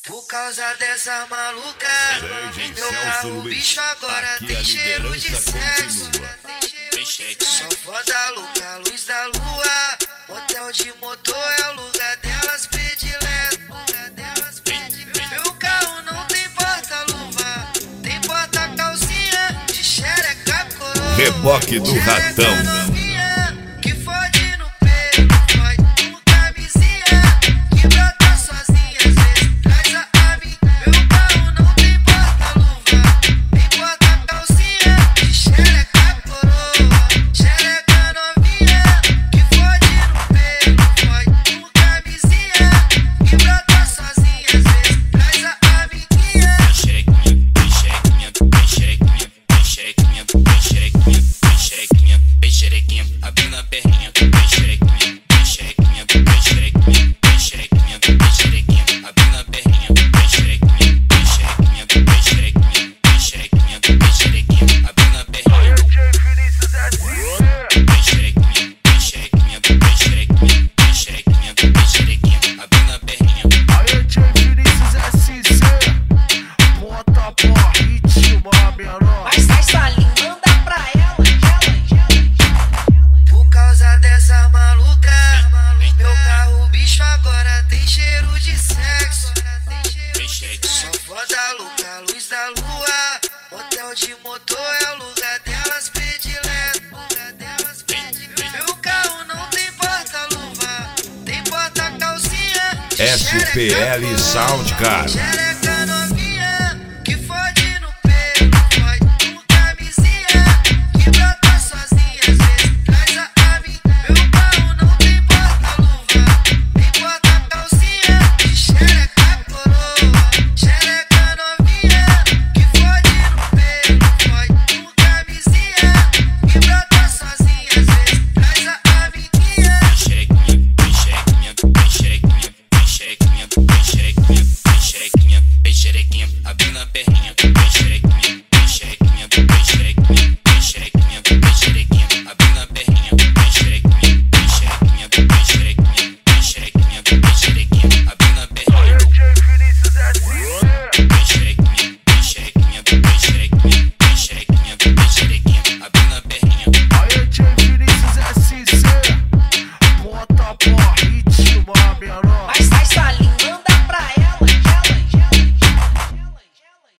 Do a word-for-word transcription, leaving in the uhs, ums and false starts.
Por causa dessa maluca, meu carro, bicho, agora tem cheiro de sexo. Só foda louca, luz da lua. Motel de motor é o lugar delas predileto. Meu carro não tem porta-luva, tem porta-calcinha de xereca coroa. Reboque do ratão. Abrindo a perninha, bem xerequinha, bem xerequinha, bem xerequinha, bem xerequinha, bem xerequinha, abrindo a perninha, bem xerequinha, bem xerequinha, bem xerequinha, bem xerequinha, bem xerequinha, abrindo a perninha. Bem xerequinha, bem xerequinha, bem xerequinha, bem xerequinha, bem xerequinha, abrindo a perninha. Aí, Tio Vinícius S C, bota pra ritmo, menor. Mas sai sua linda, manda pra ela. Dessa maluca, meu carro, bicho, agora tem cheiro de sexo. Só foda louca, luz da lua. Motel de motor é o lugar delas predileto. Meu carro não tem porta-luva, tem porta-calcinha. S P L Soundcard.